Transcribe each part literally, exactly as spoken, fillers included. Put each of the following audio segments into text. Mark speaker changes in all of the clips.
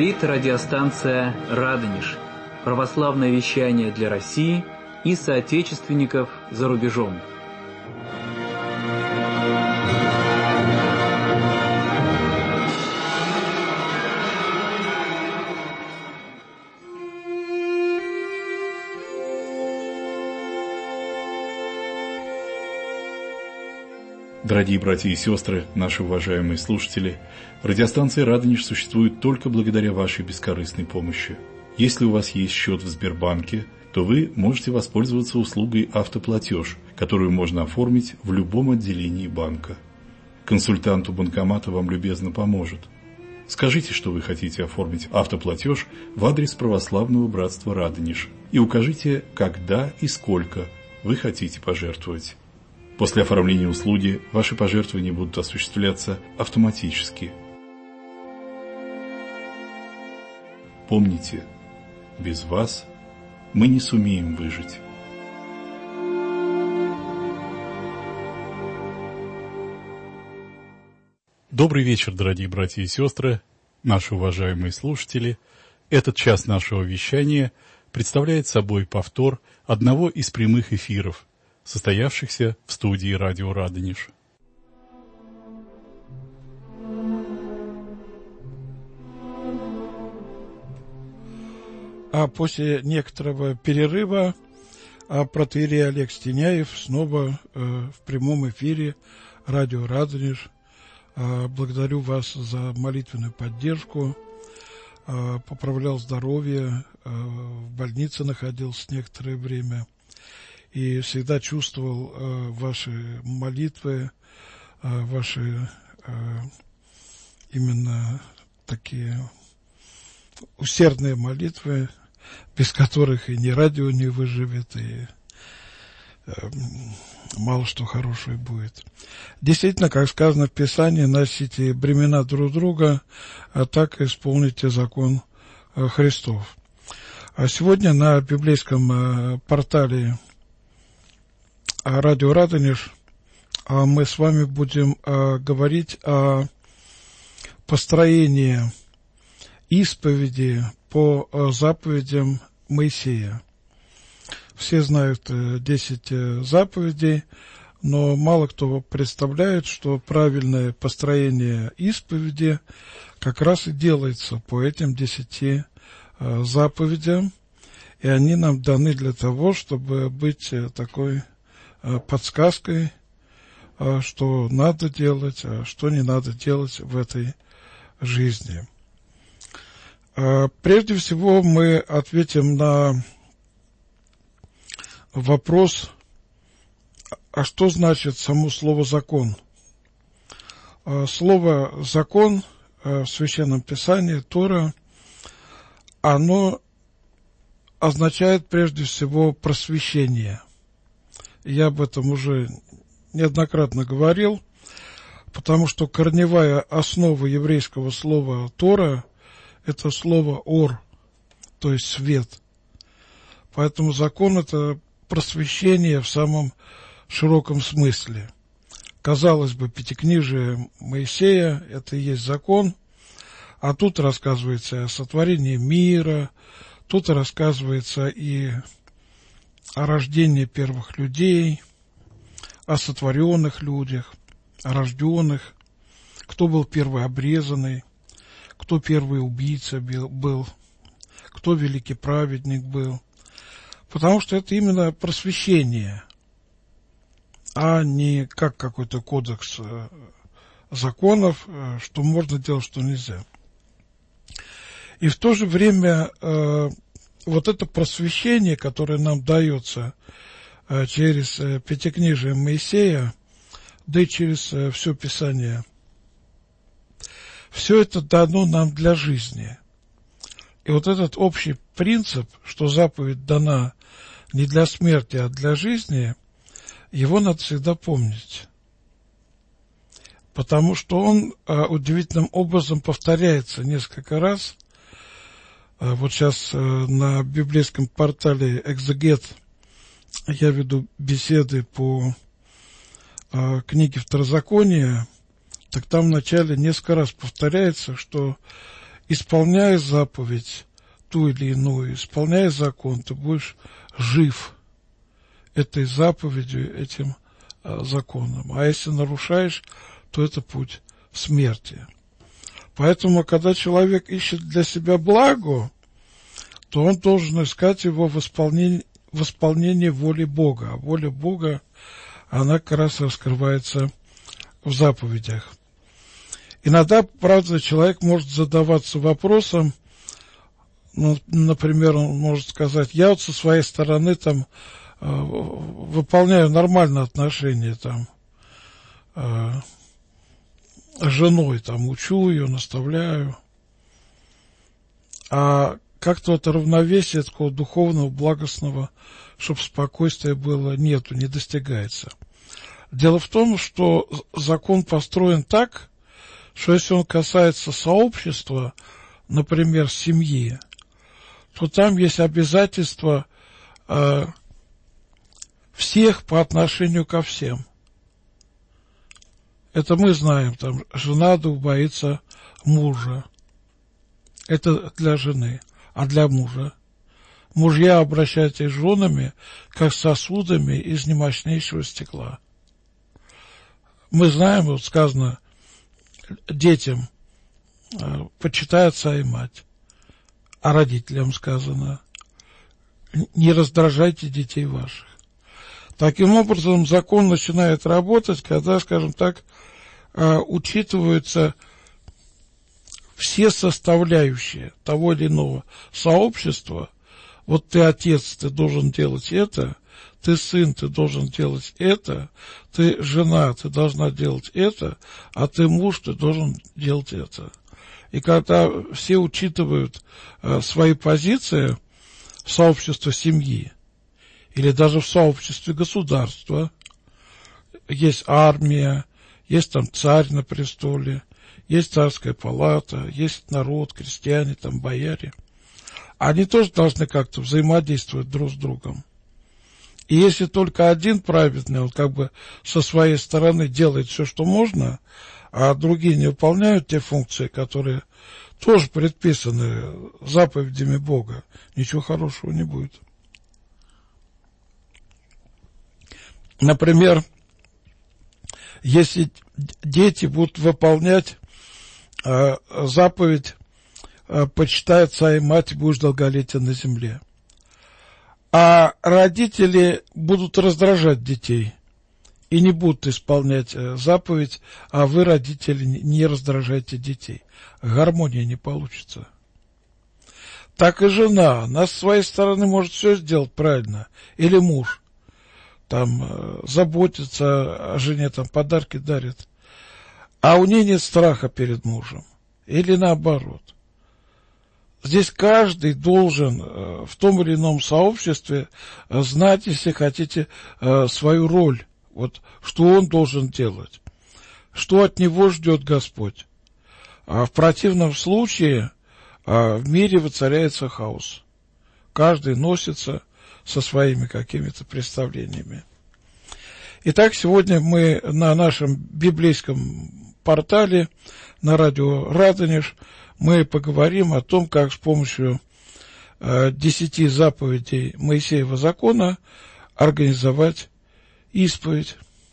Speaker 1: Говорит радиостанция «Радонеж». Православное вещание для России и соотечественников за рубежом.
Speaker 2: Дорогие братья и сестры, наши уважаемые слушатели, радиостанция «Радонеж» существует только благодаря вашей бескорыстной помощи. Если у вас есть счет в Сбербанке, то вы можете воспользоваться услугой «Автоплатеж», которую можно оформить в любом отделении банка. Консультант у банкомата вам любезно поможет. Скажите, что вы хотите оформить автоплатеж в адрес Православного братства «Радонеж» и укажите, когда и сколько вы хотите пожертвовать. После оформления услуги ваши пожертвования будут осуществляться автоматически. Помните, без вас мы не сумеем выжить. Добрый вечер, дорогие братья и сестры, наши уважаемые слушатели. Этот час нашего вещания представляет собой повтор одного из прямых эфиров, состоявшихся в студии радио «Радонеж».
Speaker 3: А после некоторого перерыва протоиерей Олег Стеняев снова э, в прямом эфире радио «Радонеж». Э, благодарю вас за молитвенную поддержку. Э, поправлял здоровье, э, в больнице находился некоторое время. И всегда чувствовал э, ваши молитвы, э, ваши э, именно такие усердные молитвы, без которых и ни радио не выживет, и э, мало что хорошего будет. Действительно, как сказано в Писании, носите бремена друг друга, а так исполните закон э, Христов. А сегодня на библейском э, портале радио «Радонеж» мы с вами будем а, говорить о построении исповеди по а, заповедям Моисея. Все знают а, десять а, заповедей, но мало кто представляет, что правильное построение исповеди как раз и делается по этим десяти а, заповедям, и они нам даны для того, чтобы быть а, такой подсказкой, что надо делать, а что не надо делать в этой жизни. Прежде всего мы ответим на вопрос, а что значит само слово «закон». Слово «закон» в Священном Писании, Тора, оно означает прежде всего просвещение. Я об этом уже неоднократно говорил, потому что корневая основа еврейского слова «Тора» – это слово «ор», то есть «свет». Поэтому закон – это просвещение в самом широком смысле. Казалось бы, пятикнижие Моисея – это и есть закон, а тут рассказывается о сотворении мира, тут рассказывается и о рождении первых людей, о сотворенных людях, о рожденных, кто был первый обрезанный, кто первый убийца был, кто великий праведник был. Потому что это именно просвещение, а не как какой-то кодекс законов, что можно делать, что нельзя. И в то же время вот это просвещение, которое нам дается э, через э, пятикнижие Моисея, да и через э, все Писание, все это дано нам для жизни. И вот этот общий принцип, что заповедь дана не для смерти, а для жизни, его надо всегда помнить. Потому что он э, удивительным образом повторяется несколько раз. Вот сейчас на библейском портале «Экзегет» я веду беседы по книге Второзакония, так там вначале несколько раз повторяется, что исполняя заповедь ту или иную, исполняя закон, ты будешь жив этой заповедью, этим а, законом. А если нарушаешь, то это путь смерти. Поэтому, когда человек ищет для себя благо, то он должен искать его в исполнении, в исполнении воли Бога. А воля Бога, она как раз раскрывается в заповедях. Иногда, правда, человек может задаваться вопросом, ну, например, он может сказать, я вот со своей стороны там э, выполняю нормальные отношения там э, с женой, там учу ее, наставляю, а как-то вот равновесия такого духовного, благостного, чтобы спокойствие было, нету, не достигается. Дело в том, что закон построен так, что если он касается сообщества, например, семьи, то там есть обязательства э, всех по отношению ко всем. Это мы знаем, там жена боится мужа. Это для жены. А для мужа? Мужья, обращайтесь с женами, как с сосудами из немощнейшего стекла. Мы знаем, вот сказано, детям э, почитай отца и мать, а родителям сказано, не раздражайте детей ваших. Таким образом, закон начинает работать, когда, скажем так, э, учитываются все составляющие того или иного сообщества. Вот ты отец, ты должен делать это, ты сын, ты должен делать это, ты жена, ты должна делать это, а ты муж, ты должен делать это. И когда все учитывают э, свои позиции в сообществе семьи, или даже в сообществе государства, есть армия, есть там царь на престоле, есть царская палата, есть народ, крестьяне, там бояре. Они тоже должны как-то взаимодействовать друг с другом. И если только один праведный, он как бы со своей стороны делает все, что можно, а другие не выполняют те функции, которые тоже предписаны заповедями Бога, ничего хорошего не будет. Например, если дети будут выполнять э, заповедь э, «почитай отца и мать, будешь долголетен на земле», а родители будут раздражать детей и не будут исполнять э, заповедь, а вы, родители, не раздражайте детей, гармония не получится. Так и жена, она с своей стороны может все сделать правильно, или муж, там э, заботится о жене, там подарки дарит, а у нее нет страха перед мужем, или наоборот. Здесь каждый должен э, в том или ином сообществе э, знать, если хотите, э, свою роль, вот что он должен делать, что от него ждет Господь. А в противном случае э, в мире воцаряется хаос. Каждый носится со своими какими-то представлениями. Итак, сегодня мы на нашем библейском портале, на радио Радонеж, мы поговорим о том, как с помощью э, десяти заповедей Моисеева закона организовать исповедь.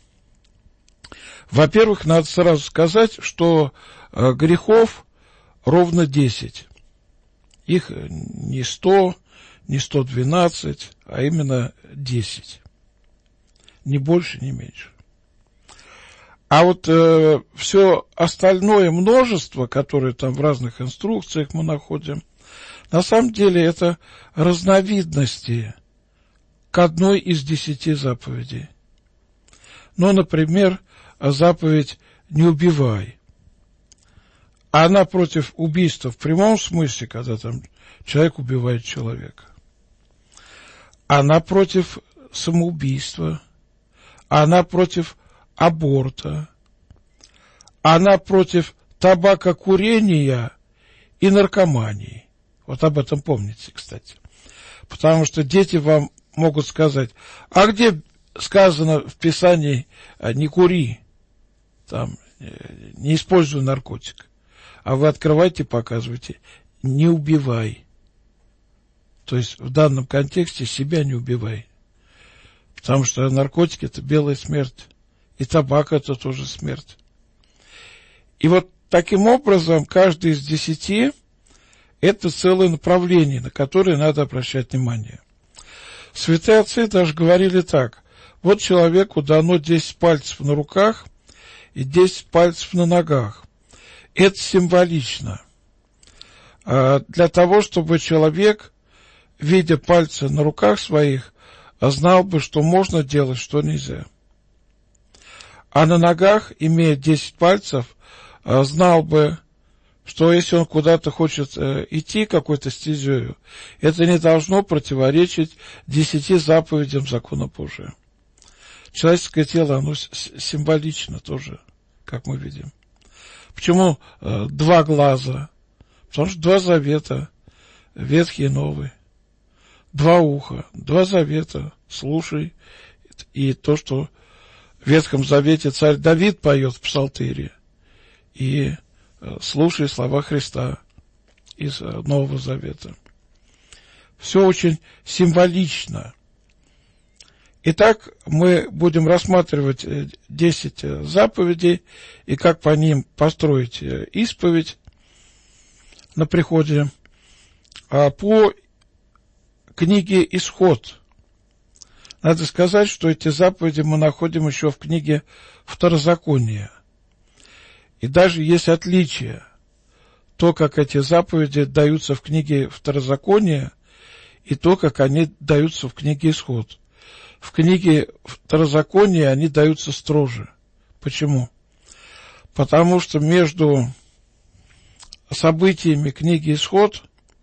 Speaker 3: Во-первых, надо сразу сказать, что э, грехов ровно десять. Их не сто, не сто двенадцать, а именно десять. Ни больше, ни меньше. А вот э, все остальное множество, которое там в разных инструкциях мы находим, на самом деле это разновидности к одной из десяти заповедей. Ну, например, заповедь «не убивай». Она против убийства в прямом смысле, когда там человек убивает человека. Она против самоубийства. Она против аборта. Она против табакокурения и наркомании. Вот об этом помните, кстати. Потому что дети вам могут сказать, а где сказано в Писании «не кури», там, «не используй наркотик». а вы открываете, показываете, не убивай. То есть в данном контексте себя не убивай. Потому что наркотики – это белая смерть. И табак – это тоже смерть. И вот таким образом каждый из десяти – это целое направление, на которое надо обращать внимание. Святые отцы даже говорили так. Вот человеку дано десять пальцев на руках и десять пальцев на ногах. Это символично. Для того, чтобы человек, видя пальцы на руках своих, знал бы, что можно делать, что нельзя. А на ногах, имея десять пальцев, знал бы, что если он куда-то хочет идти какой-то стезею, это не должно противоречить десяти заповедям закона Божия. Человеческое тело, оно символично тоже, как мы видим. Почему э, два глаза? Потому что два завета, Ветхий и Новый. Два уха, два завета, слушай. И то, что в Ветхом Завете царь Давид поет в Псалтире. И э, слушай слова Христа из э, Нового Завета. Все очень символично. Итак, мы будем рассматривать десять заповедей и как по ним построить исповедь на приходе. А по книге «Исход» надо сказать, что эти заповеди мы находим еще в книге Второзакония. И даже есть отличие. То, как эти заповеди даются в книге Второзакония, и то, как они даются в книге «Исход». В книге Второзакония они даются строже. Почему? Потому что между событиями книги «Исход»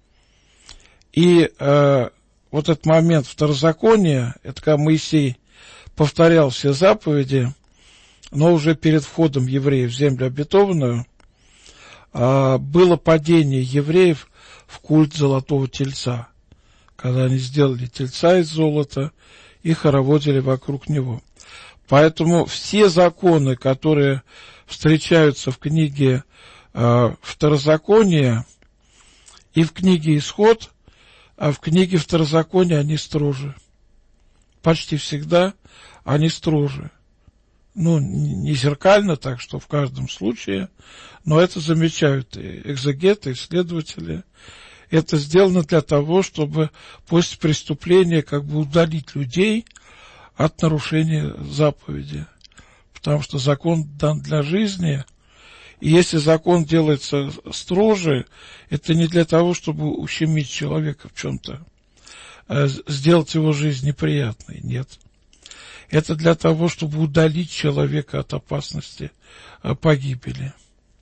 Speaker 3: и э, вот этот момент Второзакония, это когда Моисей повторял все заповеди, но уже перед входом евреев в землю обетованную, э, было падение евреев в культ золотого тельца, когда они сделали тельца из золота и хороводили вокруг него. Поэтому все законы, которые встречаются в книге э, Второзакония и в книге Исход, а в книге Второзакония они строже. Почти всегда они строже. Ну, не зеркально так, что в каждом случае, но это замечают и экзегеты, исследователи. Это сделано для того, чтобы после преступления как бы удалить людей от нарушения заповеди. Потому что закон дан для жизни, и если закон делается строже, это не для того, чтобы ущемить человека в чем-то, а сделать его жизнь неприятной, нет. Это для того, чтобы удалить человека от опасности погибели.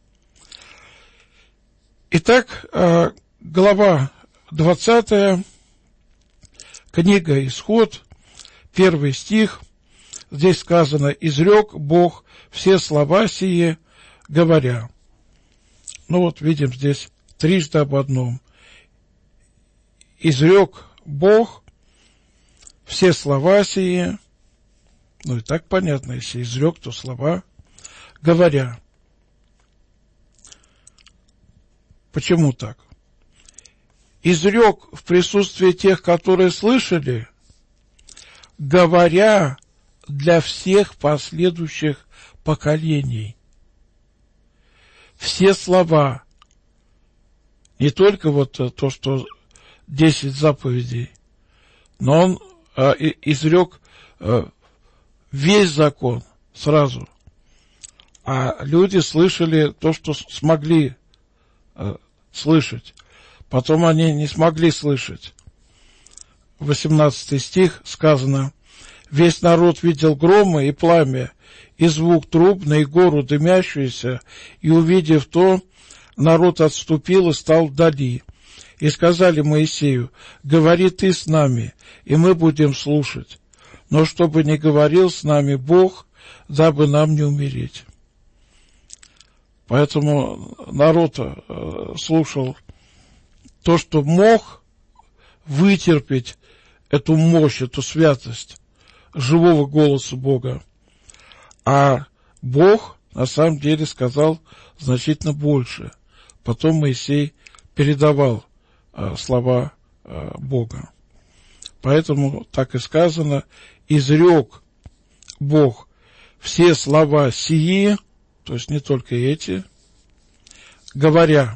Speaker 3: Итак, глава двадцатая, книга «Исход», первый стих. Здесь сказано: «Изрек Бог все слова сие, говоря». Ну вот видим здесь трижды об одном. «Изрек Бог все слова сие». Ну и так понятно, если изрек, то слова, говоря. Почему так? Изрек в присутствии тех, которые слышали, говоря для всех последующих поколений. Все слова, не только вот то, что десять заповедей, но он э, изрек э, весь закон сразу. А люди слышали то, что смогли э, слышать. Потом они не смогли слышать. восемнадцатый стих сказано: «Весь народ видел громы и пламя, и звук труб, и гору дымящуюся, и, увидев то, народ отступил и стал вдали. И сказали Моисею: говори ты с нами, и мы будем слушать. Но чтобы не говорил с нами Бог, дабы нам не умереть». Поэтому народ э, слушал то, что мог вытерпеть эту мощь, эту святость живого голоса Бога. А Бог на самом деле сказал значительно больше. потом Моисей передавал а, слова а, Бога. Поэтому так и сказано: изрек Бог все слова сии, то есть не только эти, говоря.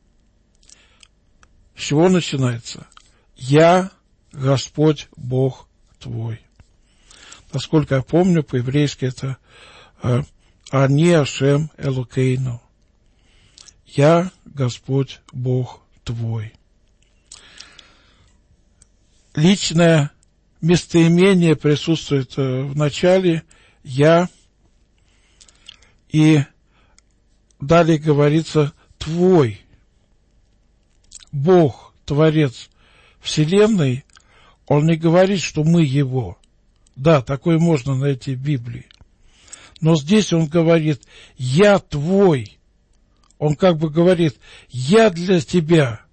Speaker 3: С чего начинается? «Я Господь Бог твой». Насколько я помню, по-еврейски это «Ани Ашем Элокейну». «Я Господь Бог твой». Личное местоимение присутствует в начале «я», и далее говорится «твой». Бог, Творец Вселенной, Он не говорит, что мы Его. Да, такое можно найти в Библии. Но здесь Он говорит «я твой». Он как бы говорит: «Я для тебя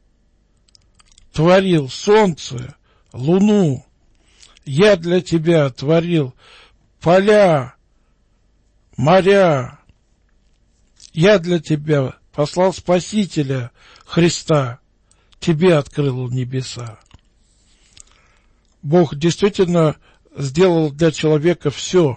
Speaker 3: творил солнце, луну, я для тебя творил поля, моря, я для тебя послал Спасителя Христа, тебе открыл небеса». Бог действительно сделал для человека все.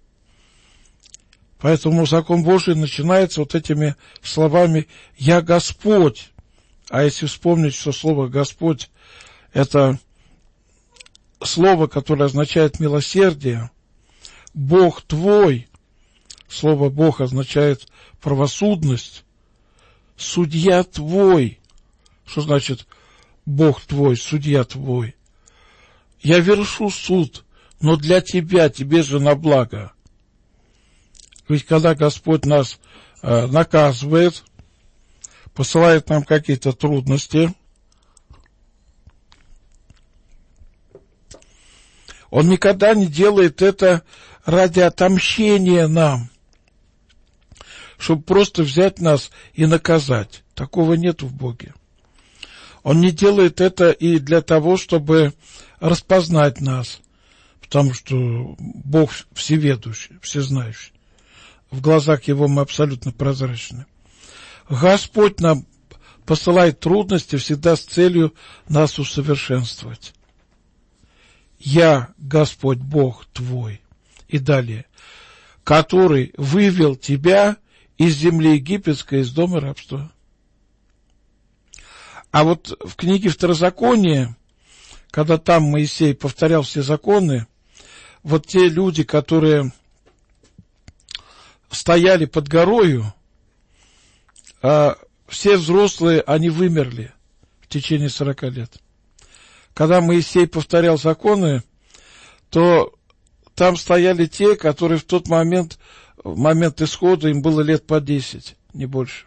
Speaker 3: Поэтому закон Божий начинается вот этими словами «Я Господь». А если вспомнить, что слово «Господь» — это слово, которое означает милосердие, «Бог твой», слово «Бог» означает правосудность, «Судья твой». Что значит «Бог твой», «Судья твой»? Я вершу суд, но для тебя, тебе же на благо. Ведь когда Господь нас э, наказывает, посылает нам какие-то трудности, Он никогда не делает это ради отомщения нам, чтобы просто взять нас и наказать. Такого нет в Боге. Он не делает это и для того, чтобы распознать нас, потому что Бог всеведущий, всезнающий. В глазах Его мы абсолютно прозрачны. Господь нам посылает трудности всегда с целью нас усовершенствовать. «Я, Господь Бог твой». И далее. «Который вывел тебя из земли египетской, из дома рабства». А вот в книге Второзакония, когда там Моисей повторял все законы, вот те люди, которые стояли под горою, а все взрослые, они вымерли в течение сорока лет. Когда Моисей повторял законы, то там стояли те, которые в тот момент, в момент исхода, им было лет по десять, не больше.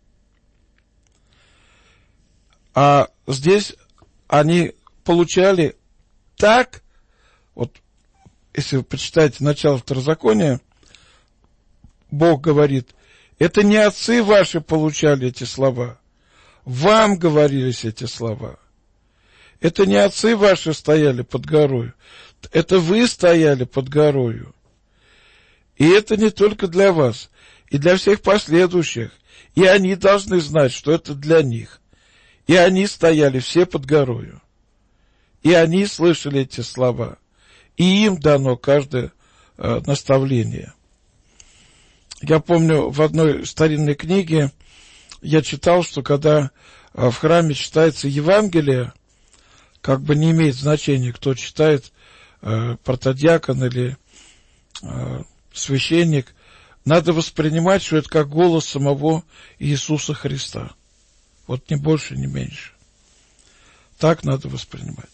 Speaker 3: А здесь они получали так, вот если вы почитаете начало Второзакония, Бог говорит: это не отцы ваши получали эти слова, вам говорились эти слова. Это не отцы ваши стояли под горою, это вы стояли под горою. И это не только для вас, и для всех последующих. И они должны знать, что это для них. И они стояли все под горою. И они слышали эти слова. И им дано каждое э, наставление. Я помню, в одной старинной книге я читал, что когда э, в храме читается Евангелие, как бы не имеет значения, кто читает, э, протодиакон или э, священник, надо воспринимать, что это как голос самого Иисуса Христа. Вот ни больше, ни меньше. Так надо воспринимать.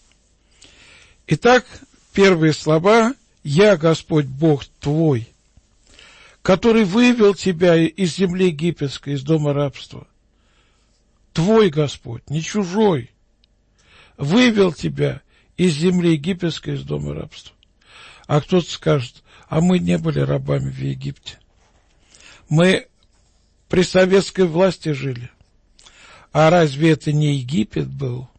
Speaker 3: Итак, первые слова: «Я Господь Бог твой, который вывел тебя из земли египетской, из дома рабства». Твой Господь, не чужой. Вывел тебя из земли египетской, из дома рабства. А кто-то скажет: а мы не были рабами в Египте. Мы при советской власти жили. А разве это не Египет был?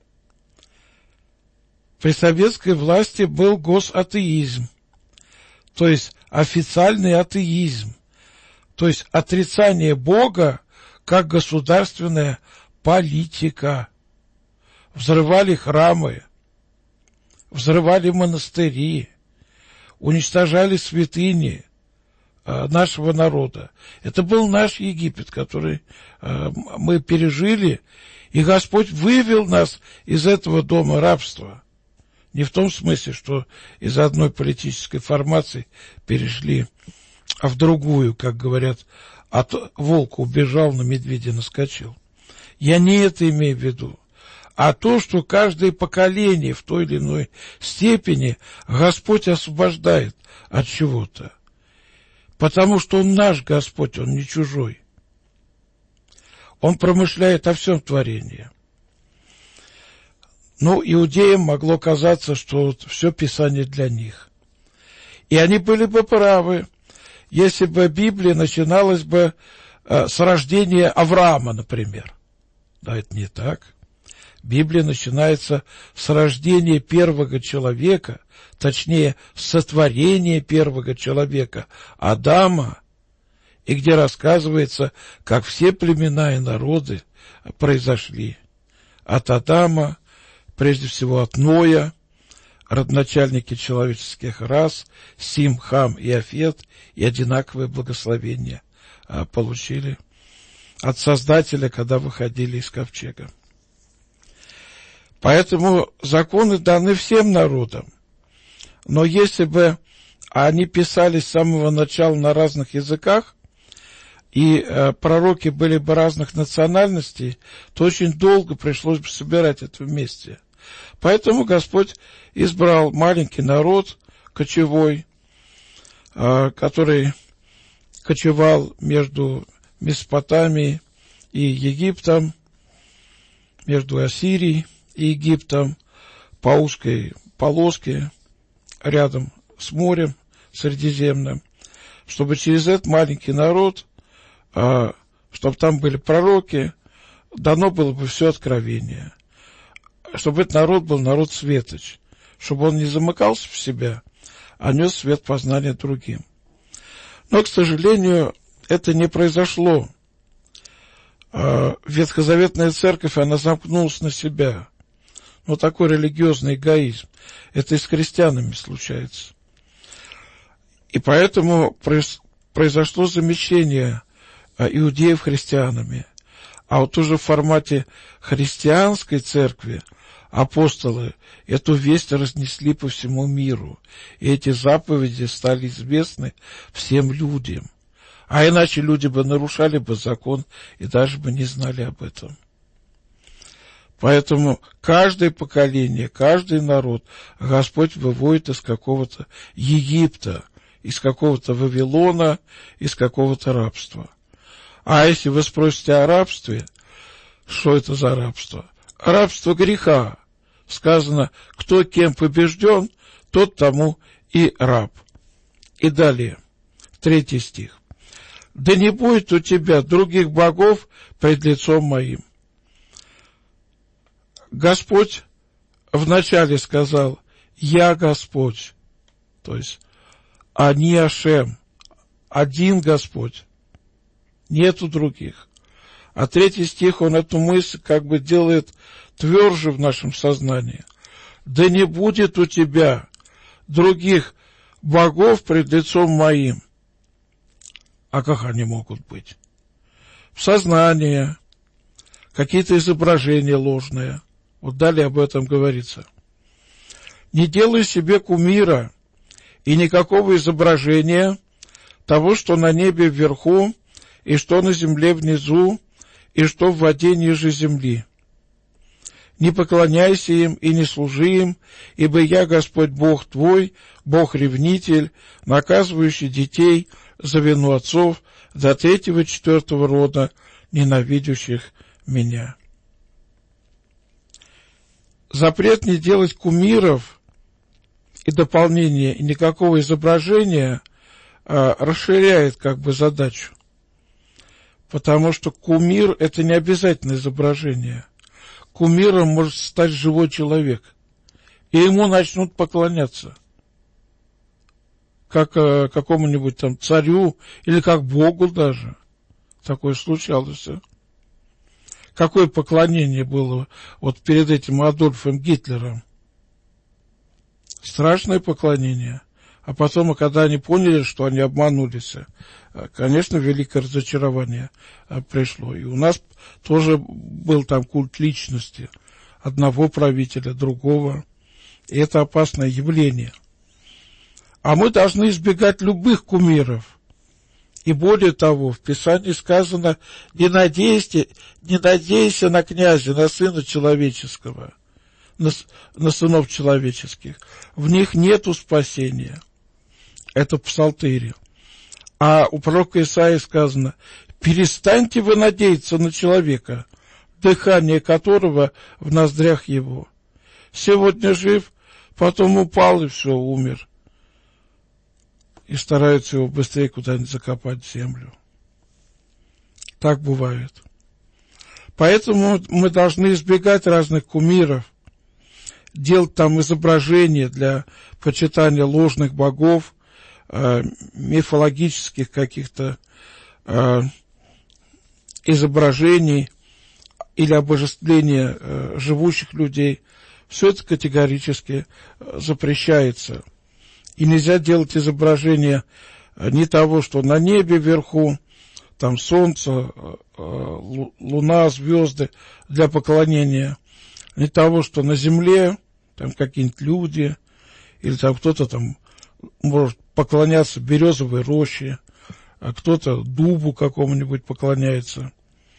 Speaker 3: При советской власти был госатеизм, то есть официальный атеизм, то есть отрицание Бога как государственная политика. Взрывали храмы, взрывали монастыри, уничтожали святыни э, нашего народа. Это был наш Египет, который э, мы пережили, и Господь вывел нас из этого дома рабства. Не в том смысле, что из одной политической формации перешли а в другую, как говорят, от волка убежал, на медведя наскочил. Я не это имею в виду, а то, что каждое поколение в той или иной степени Господь освобождает от чего-то. Потому что Он наш Господь, Он не чужой. Он промышляет о всем творении. Ну, иудеям могло казаться, что вот все Писание для них. И они были бы правы, если бы Библия начиналась бы э, с рождения Авраама, например. Да, это не так. Библия начинается с рождения первого человека, точнее, с сотворения первого человека, Адама, и где рассказывается, как все племена и народы произошли. От Адама, прежде всего от Ноя, родоначальники человеческих рас, Сим, Хам и Афет, и одинаковые благословения а, получили от Создателя, когда выходили из ковчега. Поэтому законы даны всем народам. Но если бы они писались с самого начала на разных языках, и э, пророки были бы разных национальностей, то очень долго пришлось бы собирать это вместе. Поэтому Господь избрал маленький народ, кочевой, э, который кочевал между Месопотамией и Египтом, между Ассирией и Египтом, по узкой полоске рядом с морем Средиземным, чтобы через этот маленький народ, э, чтобы там были пророки, дано было бы все откровение. Чтобы этот народ был народ светоч, чтобы он не замыкался в себя, а нес свет познания другим. Но, к сожалению, это не произошло. Ветхозаветная церковь, она замкнулась на себя. Но такой религиозный эгоизм. Это и с христианами случается. И поэтому произошло замещение иудеев христианами. А вот уже в формате христианской церкви апостолы эту весть разнесли по всему миру. И эти заповеди стали известны всем людям. А иначе люди бы нарушали бы закон и даже бы не знали об этом. Поэтому каждое поколение, каждый народ Господь выводит из какого-то Египта, из какого-то Вавилона, из какого-то рабства. А если вы спросите о рабстве, что это за рабство? Рабство греха. Сказано, кто кем побежден, тот тому и раб. И далее, третий стих. Да не будет у тебя других богов пред лицом моим. Господь вначале сказал, я Господь, то есть они Ашем, один Господь, нету других. А третий стих, он эту мысль как бы делает тверже в нашем сознании. Да не будет у тебя других богов пред лицом моим. А как они могут быть? В сознании, какие-то изображения ложные. Вот далее об этом говорится. Не делай себе кумира и никакого изображения того, что на небе вверху, и что на земле внизу, и что в воде ниже земли. Не поклоняйся им и не служи им, ибо я, Господь Бог твой, Бог-ревнитель, наказывающий детей за вину отцов до третьего и четвертого рода, ненавидящих меня. Запрет не делать кумиров и дополнение, и никакого изображения а, расширяет как бы задачу. Потому что кумир – это не обязательно изображение. Кумиром может стать живой человек, и ему начнут поклоняться. Как э, какому-нибудь там царю, или как Богу даже. Такое случалось. какое поклонение было вот перед этим Адольфом Гитлером? Страшное поклонение. А потом, когда они поняли, что они обманулись, конечно, великое разочарование пришло. И у нас тоже был там культ личности. Одного правителя, другого. И это опасное явление. А мы должны избегать любых кумиров. И более того, в Писании сказано: не надейся, не надейся на князя, на сына человеческого, на, на сынов человеческих. В них нету спасения. Это в Псалтире. А у пророка Исаии сказано: перестаньте вы надеяться на человека, дыхание которого в ноздрях его. Сегодня жив, потом упал и все, умер. И стараются его быстрее куда-нибудь закопать в землю. Так бывает. Поэтому мы должны избегать разных кумиров, делать там изображения для почитания ложных богов, э, мифологических каких-то э, изображений или обожествления э, живущих людей. Все это категорически запрещается. И нельзя делать изображение не того, что на небе вверху, там солнце, луна, звезды для поклонения, не того, что на земле, там какие-нибудь люди, или там кто-то там может поклоняться березовой роще, а кто-то дубу какому-нибудь поклоняется.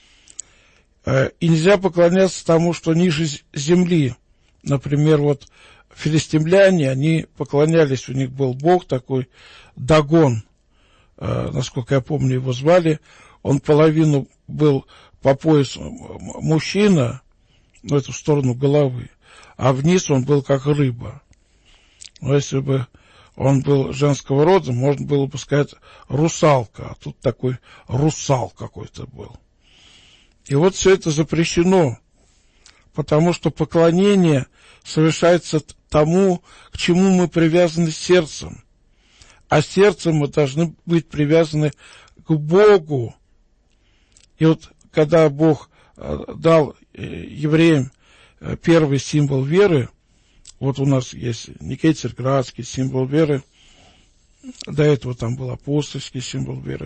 Speaker 3: И нельзя поклоняться тому, что ниже земли. Например, вот филистимляне, они поклонялись, у них был бог такой, Дагон, э, насколько я помню, его звали. Он половину был по поясу мужчина, ну, это в сторону головы, а вниз он был как рыба. Но если бы он был женского рода, можно было бы сказать русалка, а тут такой русал какой-то был. И вот все это запрещено, потому что поклонение совершается тому, к чему мы привязаны сердцем. А сердцем мы должны быть привязаны к Богу. И вот когда Бог дал евреям первый символ веры, вот у нас есть Никей Царьградский символ веры, до этого там был апостольский символ веры.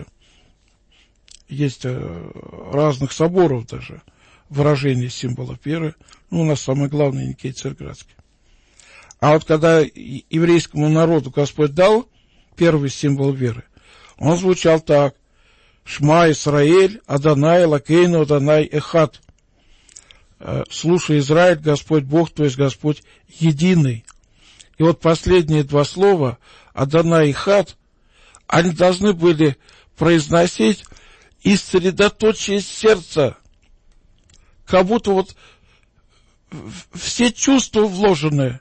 Speaker 3: Есть разных соборов даже выражение символов веры. Ну, у нас самое главное Никей Царьградский. А вот когда еврейскому народу Господь дал первый символ веры, он звучал так: Шма Исраэль, Адонай Элокейну, Адонай Эхад. Слушай, Израиль, Господь Бог, то есть Господь единый. И вот последние два слова, Адонай Эхад, они должны были произносить из средоточия сердца. Как будто вот все чувства вложены.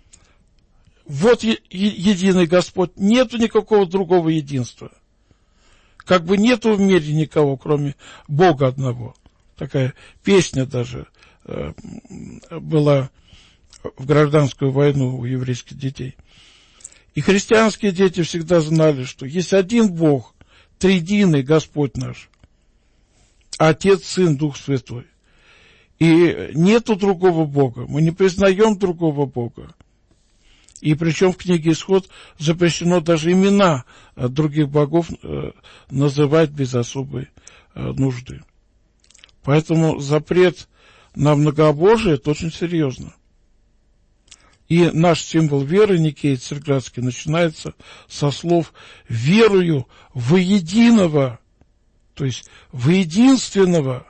Speaker 3: Вот е- единый Господь. Нету никакого другого единства. Как бы нету в мире никого, кроме Бога одного. Такая песня даже э, была в гражданскую войну у еврейских детей. И христианские дети всегда знали, что есть один Бог, триединый Господь наш. Отец, Сын, Дух Святой. И нету другого Бога. Мы не признаем другого Бога. И причем в книге Исход запрещено даже имена других богов называть без особой нужды. Поэтому запрет на многобожие – это очень серьезно. И наш символ веры, Никей Царьградский, начинается со слов «верую во единого», то есть во единственного,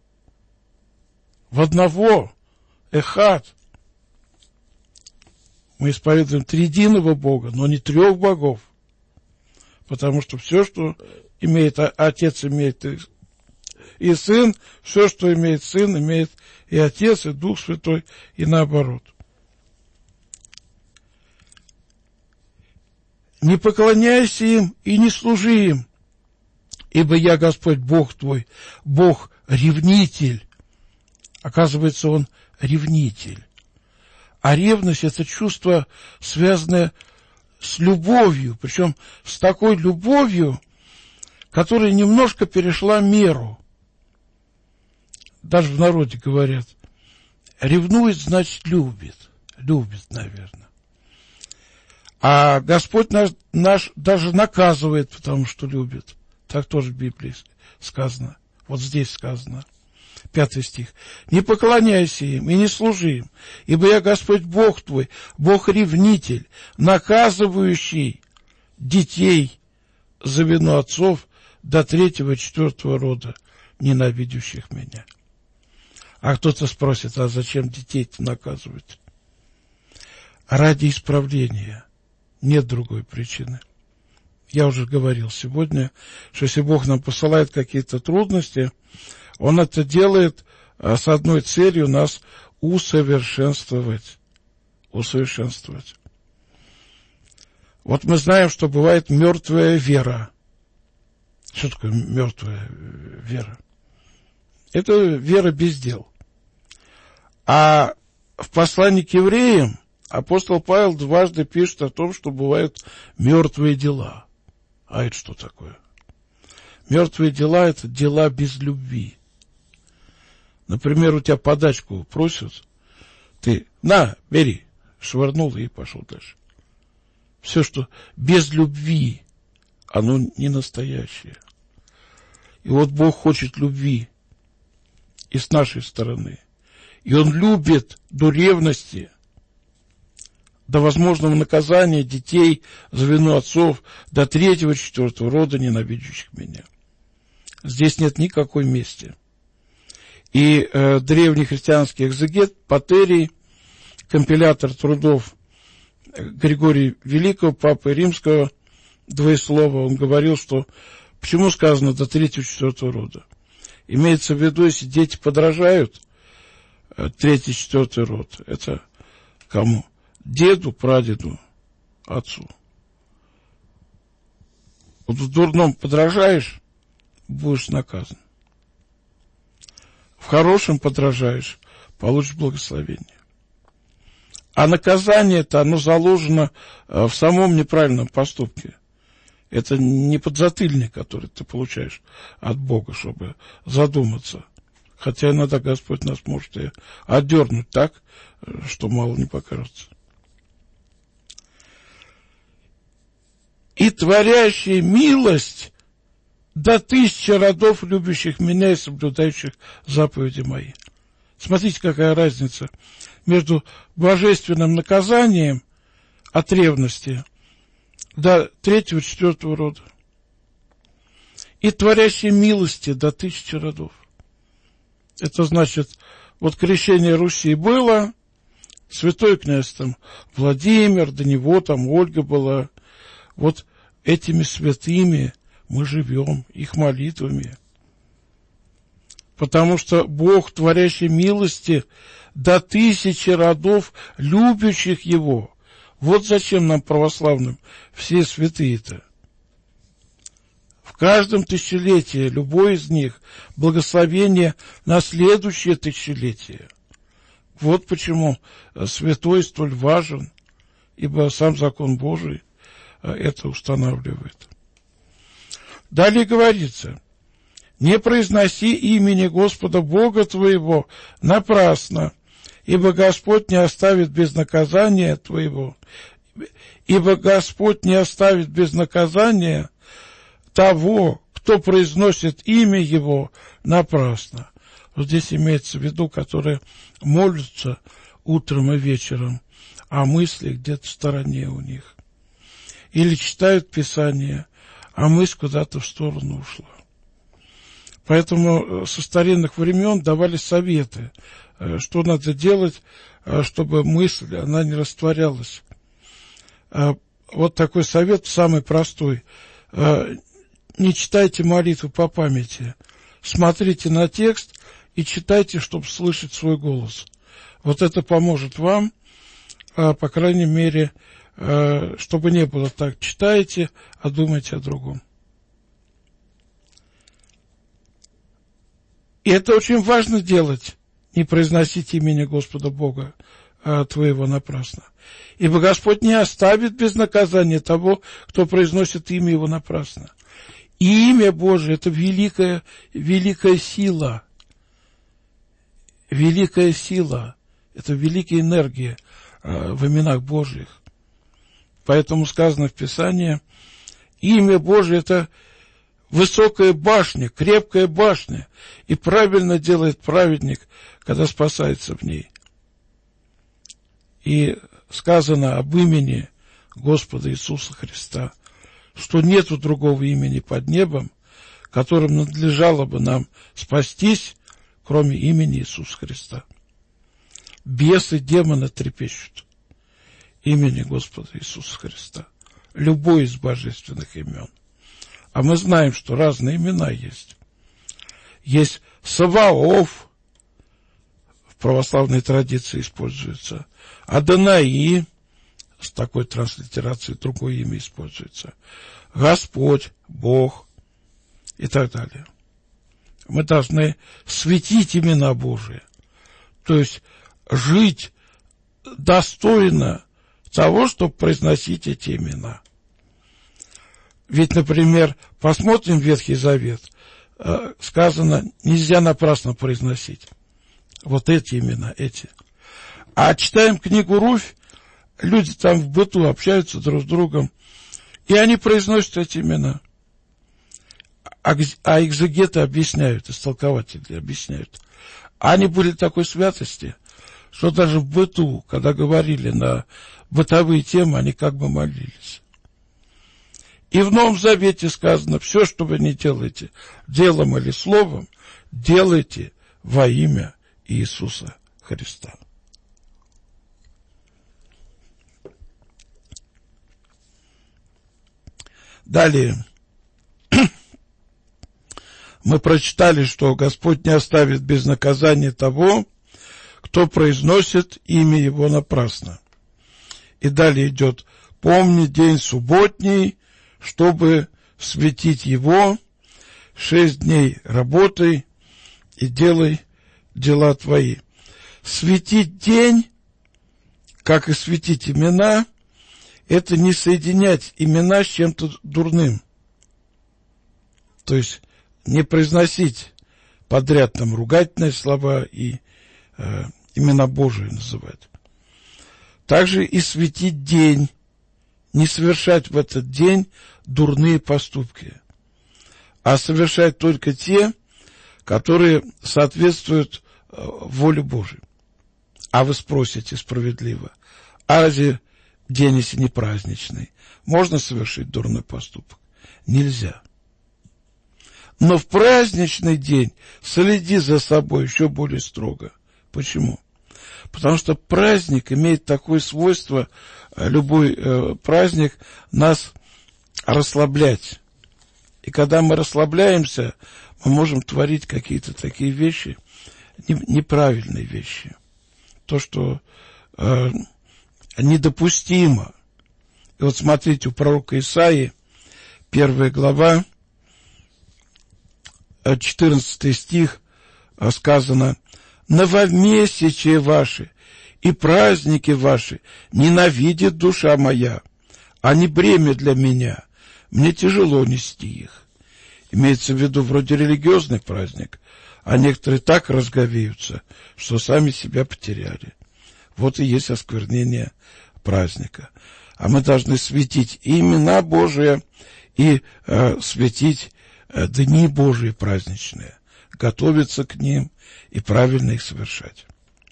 Speaker 3: в одного, Эхад. Мы исповедуем триединого Бога, но не трех богов. Потому что все, что имеет Отец, имеет и, и Сын, все, что имеет Сын, имеет и Отец, и Дух Святой, и наоборот. Не поклоняйся им и не служи им, ибо я Господь Бог твой, Бог-ревнитель. Оказывается, он ревнитель. А ревность – это чувство, связанное с любовью, причем с такой любовью, которая немножко перешла меру. даже в народе говорят, ревнует, значит, любит. Любит, наверное. А Господь наш, наш даже наказывает, потому что любит. Так тоже в Библии сказано. Вот здесь сказано. Пятый стих. «Не поклоняйся им и не служи им, ибо я Господь Бог твой, Бог-ревнитель, наказывающий детей за вину отцов до третьего, четвертого рода, ненавидящих меня». А кто-то спросит, а зачем детей-то наказывать? Ради исправления. Нет другой причины. Я уже говорил сегодня, что если Бог нам посылает какие-то трудности, Он это делает с одной целью — нас усовершенствовать. Усовершенствовать. Вот мы знаем, что бывает мертвая вера. Что такое мертвая вера? Это вера без дел. А в послании к евреям апостол Павел дважды пишет о том, что бывают мертвые дела. А это что такое? Мертвые дела — это дела без любви. Например, у тебя подачку просят, ты на, бери, швырнул и пошел дальше. Все, что без любви, оно не настоящее. И вот Бог хочет любви и с нашей стороны. И Он любит до ревности, до возможного наказания детей за вину отцов, до третьего, четвертого рода, ненавидящих меня. Здесь нет никакой мести. И э, древний христианский экзегет Патерий, компилятор трудов Григория Великого, Папы Римского, двоеслово, он говорил, что почему сказано до третьего, четвертого рода? Имеется в виду, если дети подражают, э, третий, четвертый род, это кому? Деду, прадеду, отцу. Вот в дурном подражаешь, будешь наказан. В хорошем подражаешь, получишь благословение. А наказание-то, оно заложено в самом неправильном поступке. Это не подзатыльник, который ты получаешь от Бога, чтобы задуматься. Хотя иногда Господь нас может и отдернуть так, что мало не покажется. «И творящий милость до тысячи родов, любящих меня и соблюдающих заповеди мои». Смотрите, какая разница между божественным наказанием от ревности до третьего, четвертого рода и творящей милости до тысячи родов. Это значит, вот крещение Руси было, святой князь там Владимир, до него там Ольга была. Вот этими святыми мы живем, их молитвами. Потому что Бог, творящий милости до тысячи родов, любящих Его. Вот зачем нам, православным, все святые-то. В каждом тысячелетии, любой из них, благословение на следующее тысячелетие. Вот почему святой столь важен, ибо сам закон Божий это устанавливает. Далее говорится: «Не произноси имени Господа Бога твоего напрасно, ибо Господь не оставит без наказания твоего, ибо Господь не оставит без наказания того, кто произносит имя Его напрасно». Вот здесь имеется в виду, которые молятся утром и вечером, а мысли где-то в стороне у них. Или читают Писание, а мысль куда-то в сторону ушла. Поэтому со старинных времен давали советы, что надо делать, чтобы мысль, она не растворялась. Вот такой совет, самый простой. Не читайте молитву по памяти. Смотрите на текст и читайте, чтобы слышать свой голос. Вот это поможет вам, по крайней мере, чтобы не было так: читаете, а думаете о другом. И это очень важно делать, не произносить имени Господа Бога твоего напрасно. Ибо Господь не оставит без наказания того, кто произносит имя Его напрасно. И имя Божие — это великая, великая сила. великая сила, это великая энергия э, в именах Божьих. Поэтому сказано в Писании, имя Божие – это высокая башня, крепкая башня, и правильно делает праведник, когда спасается в ней. И сказано об имени Господа Иисуса Христа, что нету другого имени под небом, которым надлежало бы нам спастись, кроме имени Иисуса Христа. Бесы, демоны трепещут имени Господа Иисуса Христа. Любой из божественных имен. А мы знаем, что разные имена есть. Есть Саваоф, в православной традиции используется. Адонаи, с такой транслитерацией другое имя используется. Господь, Бог и так далее. Мы должны светить имена Божии. То есть жить достойно того, чтобы произносить эти имена. Ведь, например, посмотрим Ветхий Завет, сказано, нельзя напрасно произносить вот эти имена, эти. А читаем книгу Руфь, люди там в быту общаются друг с другом, и они произносят эти имена. А, а экзегеты объясняют, истолкователи объясняют. Они были такой святости, что даже в быту, когда говорили на бытовые темы, они как бы молились. И в Новом Завете сказано, все, что вы не делаете, делом или словом, делайте во имя Иисуса Христа. Далее. Мы прочитали, что Господь не оставит без наказания того, кто произносит имя Его напрасно. И далее идет, помни день субботний, чтобы светить Его, шесть дней работай и делай дела твои. Светить день, как и светить имена, это не соединять имена с чем-то дурным. То есть не произносить подряд там ругательные слова и э, имена Божии называть. Также и светить день, не совершать в этот день дурные поступки, а совершать только те, которые соответствуют э, воле Божией. А вы спросите справедливо, а разве день, если не праздничный, можно совершить дурной поступок? Нельзя. Но в праздничный день следи за собой еще более строго. Почему? Потому что праздник имеет такое свойство, любой э, праздник, нас расслаблять. И когда мы расслабляемся, мы можем творить какие-то такие вещи, не, неправильные вещи. То, что э, недопустимо. И вот смотрите, у пророка Исаии, первая глава, четырнадцатый стих, сказано, «Новомесячие ваши и праздники ваши ненавидит душа моя, они бремя для меня, мне тяжело нести их». Имеется в виду вроде религиозный праздник, а некоторые так разговеются, что сами себя потеряли. Вот и есть осквернение праздника. А мы должны светить имена Божие и э, светить э, дни Божии праздничные, готовиться к ним и правильно их совершать.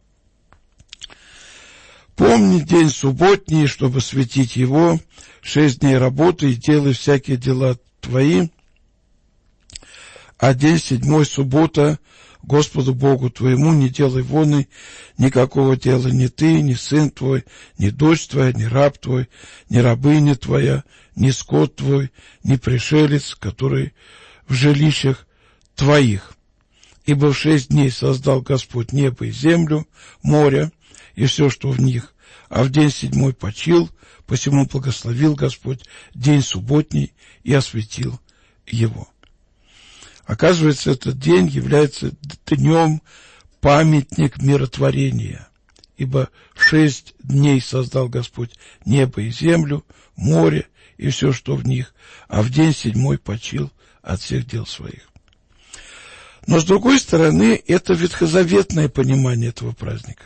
Speaker 3: Помни день субботний, чтобы светить его, шесть дней работы и делай всякие дела твои, а день седьмой, суббота, Господу Богу твоему не делай воны, никакого дела ни ты, ни сын твой, ни дочь твоя, ни раб твой, ни рабыня твоя, ни скот твой, ни пришелец, который в жилищах твоих. Ибо в шесть дней создал Господь небо и землю, море и все, что в них, а в день седьмой почил, посему благословил Господь день субботний и осветил его. Оказывается, этот день является днем памятник миротворения, ибо шесть дней создал Господь небо и землю, море и все, что в них, а в день седьмой почил от всех дел своих. Но, с другой стороны, это ветхозаветное понимание этого праздника.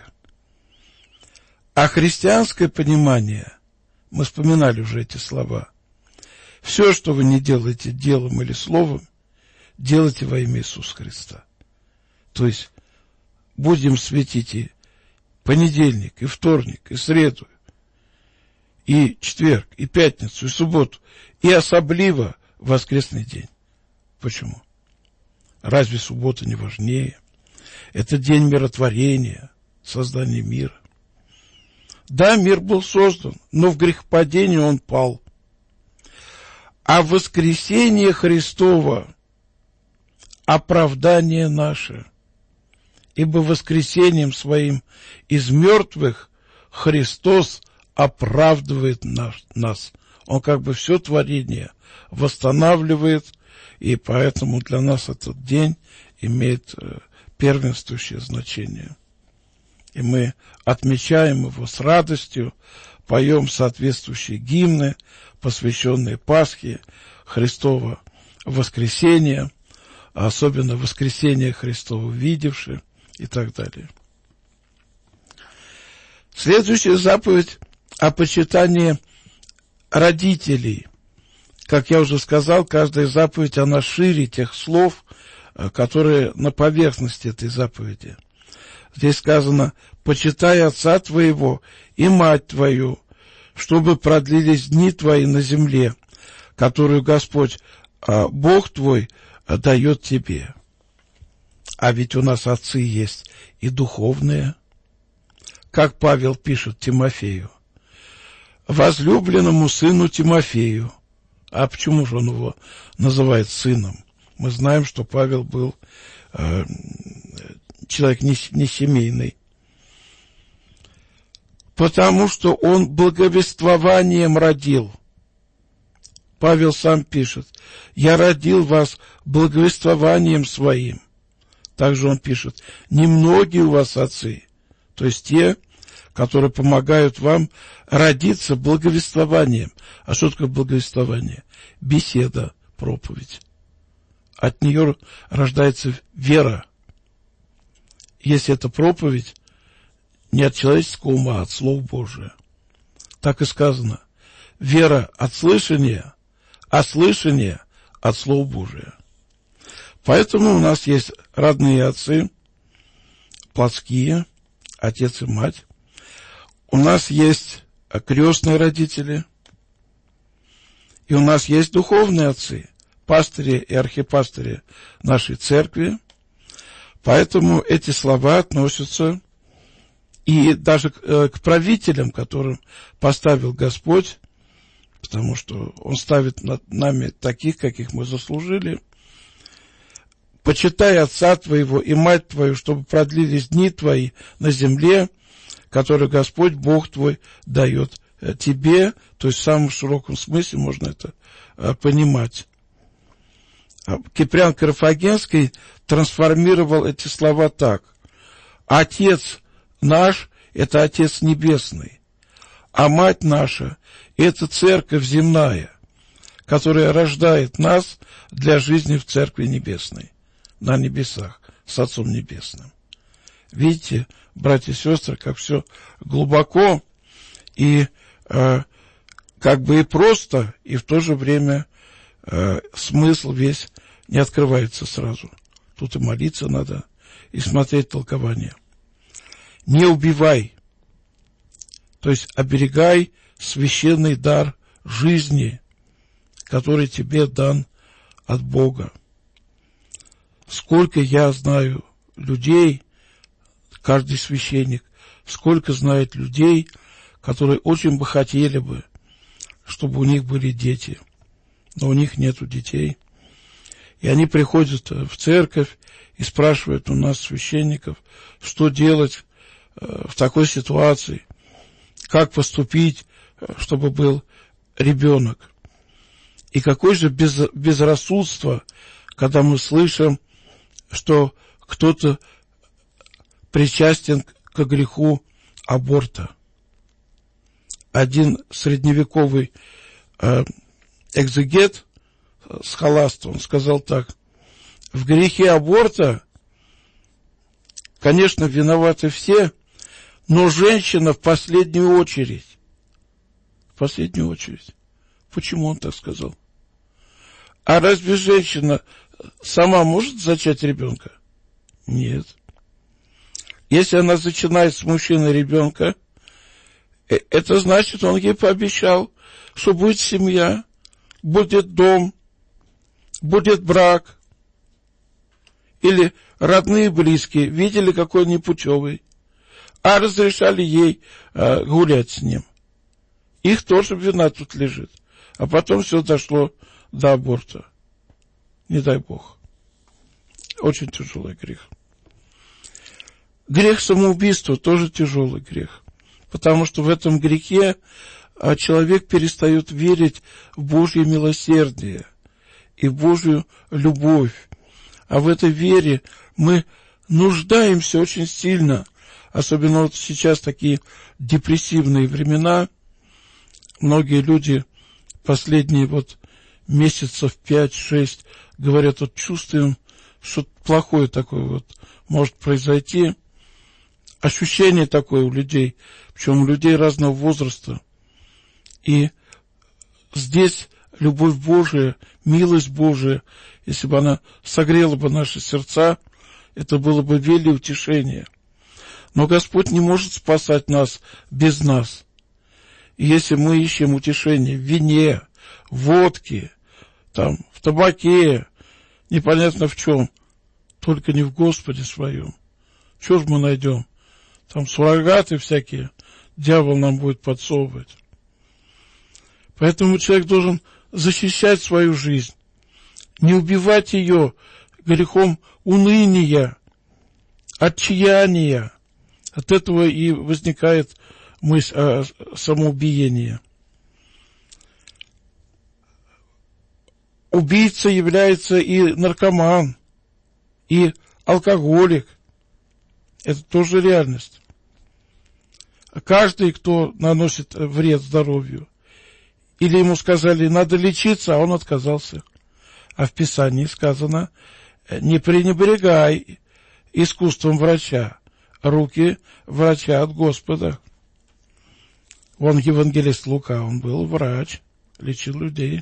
Speaker 3: А христианское понимание, мы вспоминали уже эти слова, все, что вы не делаете делом или словом, делайте во имя Иисуса Христа. То есть, будем светить и понедельник, и вторник, и среду, и четверг, и пятницу, и субботу, и особливо воскресный день. Почему? Разве суббота не важнее? Это день миротворения, создания мира. Да, мир был создан, но в грехопадении он пал. А воскресение Христово — оправдание наше. Ибо воскресением своим из мертвых Христос оправдывает нас. Он как бы все творение восстанавливает, и поэтому для нас этот день имеет первенствующее значение. И мы отмечаем его с радостью, поем соответствующие гимны, посвященные Пасхе, Христово воскресение, а особенно воскресение Христово видевши и так далее. Следующая заповедь о почитании родителей. Как я уже сказал, каждая заповедь, она шире тех слов, которые на поверхности этой заповеди. Здесь сказано: «Почитай отца твоего и мать твою, чтобы продлились дни твои на земле, которую Господь, Бог твой, дает тебе». А ведь у нас отцы есть и духовные. Как Павел пишет Тимофею: «Возлюбленному сыну Тимофею». А почему же он его называет сыном? Мы знаем, что Павел был э, человек не, не семейный. Потому что он благовествованием родил. Павел сам пишет: «Я родил вас благовествованием своим». Также он пишет: «Немногие у вас отцы», то есть те, которые помогают вам родиться благовествованием. А что такое благовествование? Беседа, проповедь. От нее рождается вера. Если это проповедь, не от человеческого ума, а от слов Божия. Так и сказано: вера от слышания, а слышание от слов Божия. Поэтому у нас есть родные отцы, плотские, отец и мать. У нас есть крестные родители, и у нас есть духовные отцы, пастыри и архипастыри нашей церкви. Поэтому эти слова относятся и даже к правителям, которым поставил Господь, потому что Он ставит над нами таких, каких мы заслужили. «Почитай отца твоего и мать твою, чтобы продлились дни твои на земле, которую Господь Бог твой дает тебе». То есть в самом широком смысле можно это понимать. Киприан Карфагенский трансформировал эти слова так: «Отец наш — это Отец Небесный, а мать наша — это Церковь земная, которая рождает нас для жизни в Церкви Небесной, на небесах, с Отцом Небесным». Видите, братья и сестры, как все глубоко и э, как бы и просто, и в то же время э, смысл весь не открывается сразу. Тут и молиться надо, и смотреть толкование. Не убивай, то есть оберегай священный дар жизни, который тебе дан от Бога. Сколько я знаю людей, каждый священник, сколько знает людей, которые очень бы хотели бы, чтобы у них были дети, но у них нету детей. И они приходят в церковь и спрашивают у нас, священников, что делать в такой ситуации, как поступить, чтобы был ребенок. И какое же без, безрассудство, когда мы слышим, что кто-то причастен к греху аборта. Один средневековый э, экзегет, схоласт, он сказал так: в грехе аборта, конечно, виноваты все, но женщина в последнюю очередь. В последнюю очередь. Почему он так сказал? А разве женщина сама может зачать ребенка? Нет. Если она зачинает с мужчиной ребенка, это значит, он ей пообещал, что будет семья, будет дом, будет брак. Или родные, близкие видели, какой он непутевый, а разрешали ей э, гулять с ним. Их тоже вина тут лежит. А потом все дошло до аборта. Не дай Бог. Очень тяжелый грех. Грех самоубийства тоже тяжелый грех. Потому что в этом грехе человек перестает верить в Божье милосердие и в Божью любовь. А в этой вере мы нуждаемся очень сильно. Особенно вот сейчас такие депрессивные времена. Многие люди последние вот месяцев пять-шесть говорят, вот чувствуем, что плохое такое вот может произойти. Ощущение такое у людей, причем у людей разного возраста. И здесь любовь Божия, милость Божия, если бы она согрела бы наши сердца, это было бы великое утешение. Но Господь не может спасать нас без нас. И если мы ищем утешение в вине, в водке, там, в табаке, непонятно в чем, только не в Господе своем, что же мы найдем? Там суррогаты всякие, дьявол нам будет подсовывать. Поэтому человек должен защищать свою жизнь, не убивать ее грехом уныния, отчаяния. От этого и возникает мысль о самоубиении. Убийца является и наркоман, и алкоголик. Это тоже реальность. Каждый, кто наносит вред здоровью, или ему сказали, надо лечиться, а он отказался. А в Писании сказано, не пренебрегай искусством врача, руки врача от Господа. Вон евангелист Лука, он был врач, лечил людей.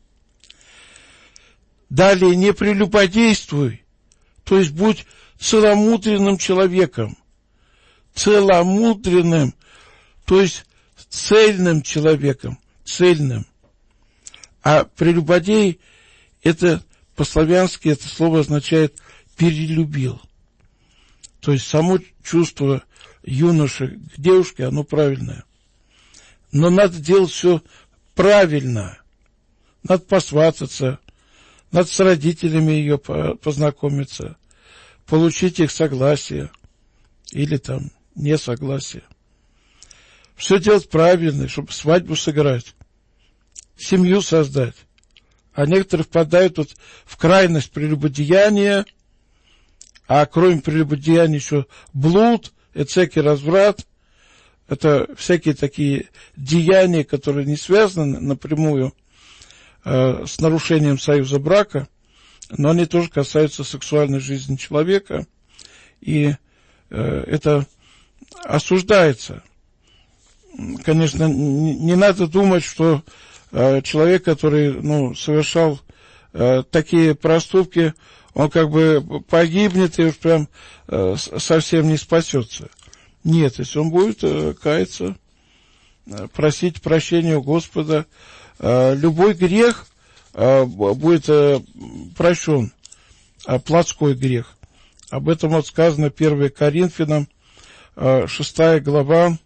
Speaker 3: Далее, не прелюбодействуй, то есть будь целомудренным человеком. Целомудренным, то есть цельным человеком, цельным. А прелюбодей, это по-славянски, это слово означает перелюбил. То есть само чувство юноши к девушке, оно правильное. Но надо делать все правильно. Надо посвататься, надо с родителями ее познакомиться, получить их согласие или там несогласие. Все делать правильно, чтобы свадьбу сыграть, семью создать. А некоторые впадают вот в крайность прелюбодеяния, а кроме прелюбодеяния еще блуд, это всякий разврат, это всякие такие деяния, которые не связаны напрямую э, с нарушением союза брака, но они тоже касаются сексуальной жизни человека, и э, это осуждается. Конечно, не, не надо думать, что э, человек, который ну, совершал э, такие проступки, он как бы погибнет и уж прям э, совсем не спасется. Нет, если он будет э, каяться, э, просить прощения у Господа, э, любой грех э, будет э, прощен, э, плотской грех. Об этом вот сказано первое Коринфянам, э, шестая глава,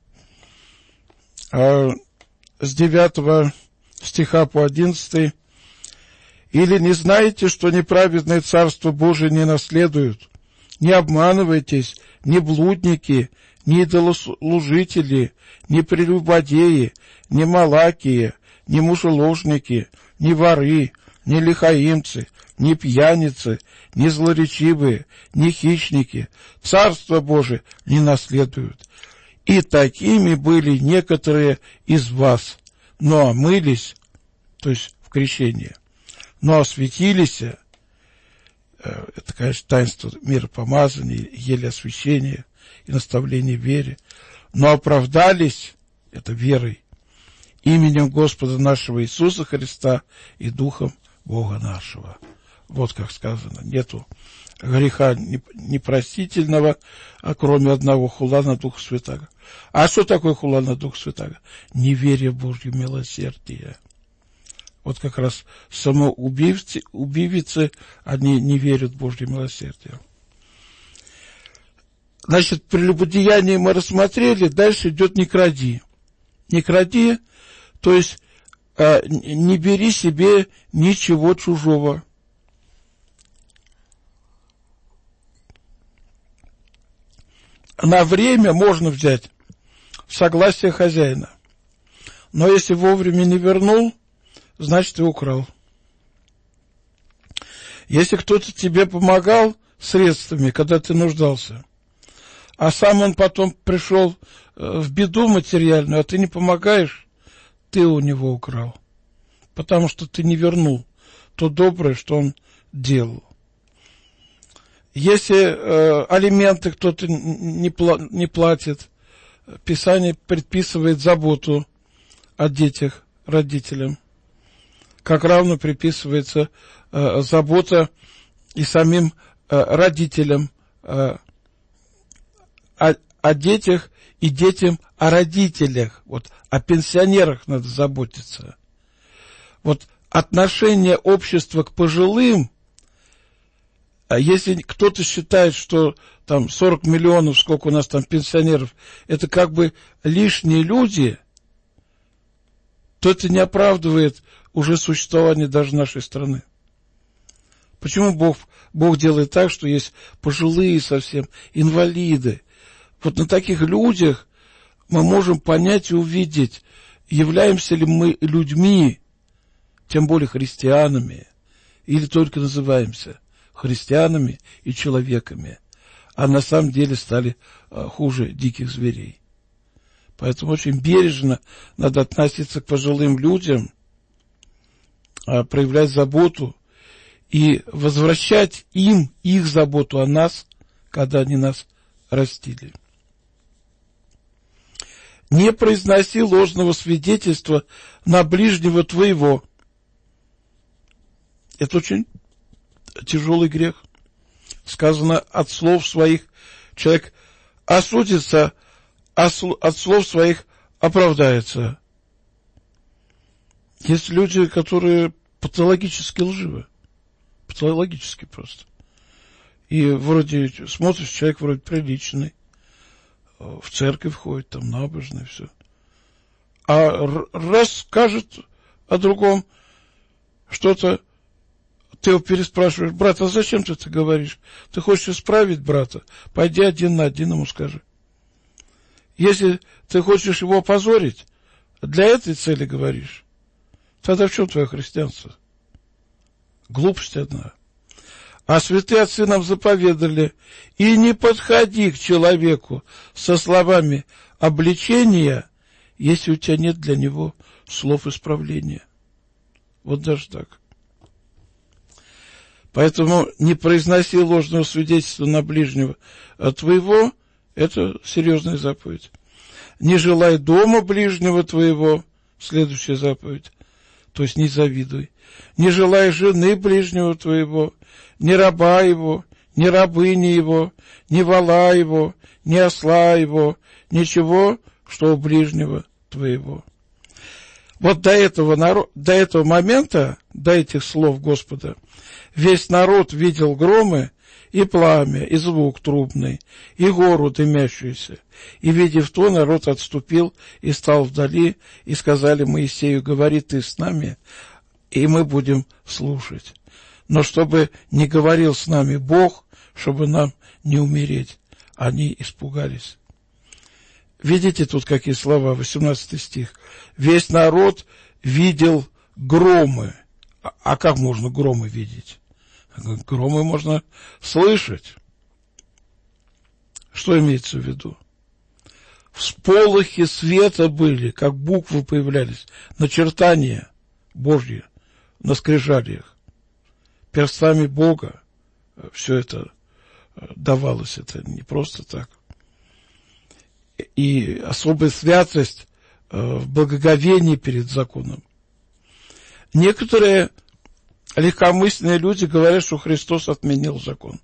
Speaker 3: э, с девятого стиха по одиннадцатый. Или не знаете, что неправедное Царство Божие не наследуют? Не обманывайтесь, ни блудники, ни идолослужители, ни прелюбодеи, ни малакии, ни мужеложники, ни воры, ни лихаимцы, ни пьяницы, ни злоречивые, ни хищники Царство Божие не наследуют. И такими были некоторые из вас, но омылись, то есть в крещении, но осветились, это, конечно, таинство миропомазания, еле освящения и наставления в вере, но оправдались, это верой, именем Господа нашего Иисуса Христа и Духом Бога нашего. Вот как сказано, нету греха непростительного, а кроме одного хула на Духа Святаго. А что такое хула на Духа Святаго? Неверие в Божье милосердие. Вот как раз самоубийцы, убийцы, они не верят в Божье милосердие. Значит, прелюбодеяние мы рассмотрели, дальше идет не кради. Не кради, то есть э, не бери себе ничего чужого. На время можно взять согласие хозяина. Но если вовремя не вернул, значит, и украл. Если кто-то тебе помогал средствами, когда ты нуждался, а сам он потом пришел в беду материальную, а ты не помогаешь, ты у него украл. Потому что ты не вернул то доброе, что он делал. Если э, алименты кто-то не, пла- не платит, Писание предписывает заботу о детях родителям. Как равно приписывается э, забота и самим э, родителям э, о, о детях и детям о родителях. Вот о пенсионерах надо заботиться. Вот отношение общества к пожилым, если кто-то считает, что там сорок миллионов, сколько у нас там пенсионеров, это как бы лишние люди, то это не оправдывает уже существование даже нашей страны. Почему Бог, Бог делает так, что есть пожилые совсем, инвалиды? Вот на таких людях мы можем понять и увидеть, являемся ли мы людьми, тем более христианами, или только называемся христианами и человеками, а на самом деле стали а, хуже диких зверей. Поэтому очень бережно надо относиться к пожилым людям, а, проявлять заботу и возвращать им их заботу о нас, когда они нас растили. Не произноси ложного свидетельства на ближнего твоего. Это очень тяжелый грех. Сказано, от слов своих человек осудится, а от слов своих оправдается. Есть люди, которые патологически лживы. Патологически просто. И вроде смотришь, человек вроде приличный, в церковь ходит, там набожный, все. А раз скажет о другом что-то, ты его переспрашиваешь: брат, а зачем ты это говоришь? Ты хочешь исправить брата? Пойди один на один ему скажи. Если ты хочешь его опозорить, для этой цели говоришь, тогда в чем твое христианство? Глупость одна. А святые отцы нам заповедали: и не подходи к человеку со словами обличения, если у тебя нет для него слов исправления. Вот даже так. Поэтому не произноси ложного свидетельства на ближнего твоего, это серьезная заповедь. Не желай дома ближнего твоего, следующая заповедь, то есть не завидуй. Не желай жены ближнего твоего, ни раба его, ни рабыни его, ни вола его, ни осла его, ничего, что у ближнего твоего. Вот до этого, народ, до этого момента, до этих слов Господа, весь народ видел громы и пламя, и звук трубный, и гору дымящуюся. И, видев то, народ отступил и стал вдали, и сказали Моисею: говори ты с нами, и мы будем слушать. Но чтобы не говорил с нами Бог, чтобы нам не умереть, они испугались. Видите тут какие слова, восемнадцатый стих. Весь народ видел громы. А как можно громы видеть? Громы можно слышать. Что имеется в виду? Всполохи света были, как буквы появлялись, начертания Божьи на скрижалях, перстами Бога все это давалось, это не просто так. И особая святость в благоговении перед законом. Некоторые легкомысленные люди говорят, что Христос отменил закон.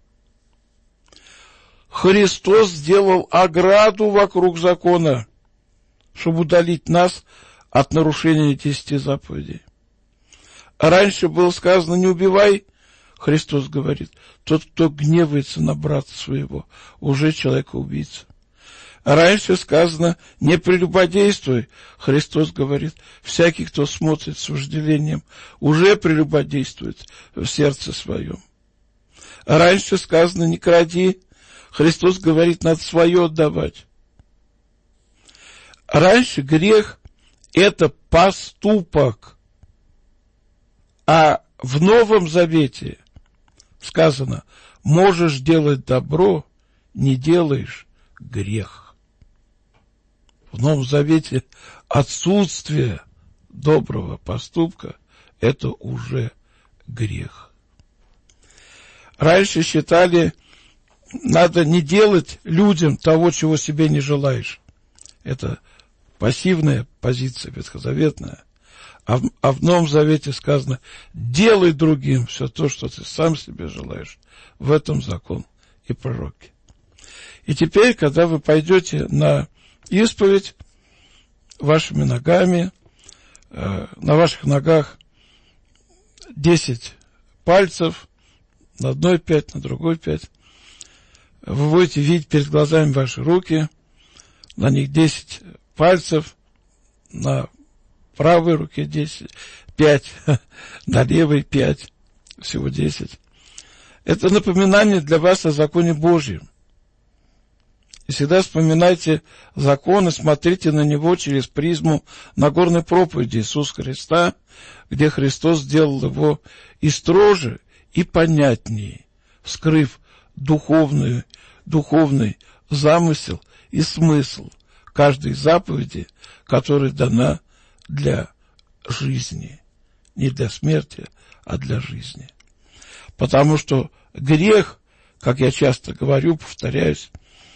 Speaker 3: Христос сделал ограду вокруг закона, чтобы удалить нас от нарушения десяти заповедей. Раньше было сказано: не убивай. Христос говорит: тот, кто гневается на брата своего, уже человека-убийца. Раньше сказано: не прелюбодействуй. Христос говорит: всякий, кто смотрит с вожделением, уже прелюбодействует в сердце своем. Раньше сказано: не кради. Христос говорит: надо свое отдавать. Раньше грех – это поступок, а в Новом Завете сказано: можешь делать добро, не делаешь – грех. В Новом Завете отсутствие доброго поступка – это уже грех. Раньше считали, надо не делать людям того, чего себе не желаешь. Это пассивная позиция ветхозаветная. А в, а в Новом Завете сказано: делай другим все то, что ты сам себе желаешь. В этом закон и пророки. И теперь, когда вы пойдете на исповедь вашими ногами, э, на ваших ногах десять пальцев, на одной пять, на другой пять, вы будете видеть перед глазами ваши руки, на них десять пальцев, на правой руке десять, пять, на левой пять, всего десять. Это напоминание для вас о законе Божьем. И всегда вспоминайте закон и смотрите на него через призму Нагорной проповеди Иисуса Христа, где Христос сделал его и строже, и понятнее, вскрыв духовную, духовный замысел и смысл каждой заповеди, которая дана для жизни. Не для смерти, а для жизни. Потому что грех, как я часто говорю, повторяюсь,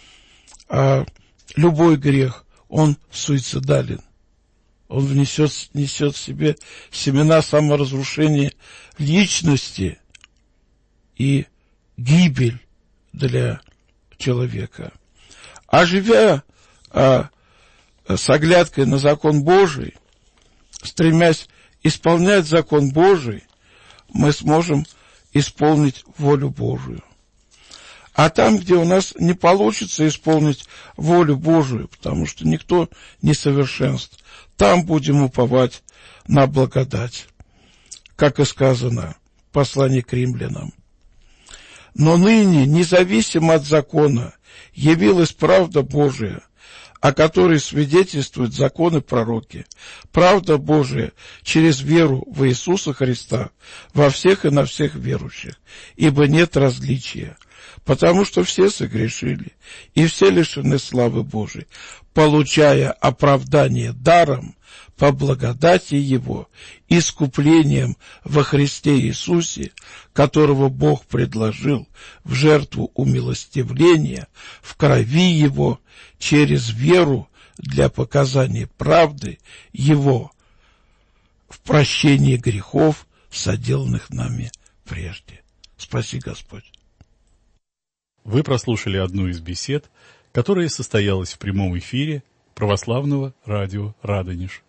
Speaker 3: любой грех, он суицидален. Он внесет, несет в себе семена саморазрушения личности и гибель для человека. А живя а, с оглядкой на закон Божий, стремясь исполнять закон Божий, мы сможем исполнить волю Божию. А там, где у нас не получится исполнить волю Божию, потому что никто не совершенств, там будем уповать на благодать, как и сказано в послании к римлянам. Но ныне, независимо от закона, явилась правда Божия, о которой свидетельствуют законы и пророки. Правда Божия через веру в Иисуса Христа во всех и на всех верующих, ибо нет различия, потому что все согрешили, и все лишены славы Божией, получая оправдание даром по благодати Его, искуплением во Христе Иисусе, которого Бог предложил в жертву умилостивления в крови Его через веру для показания правды Его в прощении грехов, соделанных нами прежде. Спаси Господь.
Speaker 2: Вы прослушали одну из бесед, которая состоялась в прямом эфире православного радио «Радонеж».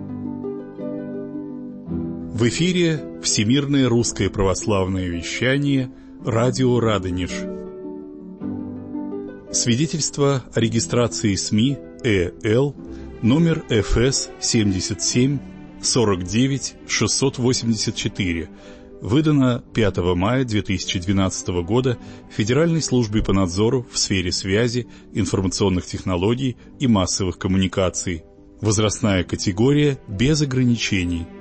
Speaker 2: В эфире Всемирное русское православное вещание «Радио Радонеж». Свидетельство о регистрации СМИ ЭЛ номер эф эс семьдесят семь сорок девять шестьсот восемьдесят четыре, выдано пятого мая две тысячи двенадцатого года Федеральной службой по надзору в сфере связи, информационных технологий и массовых коммуникаций. Возрастная категория без ограничений.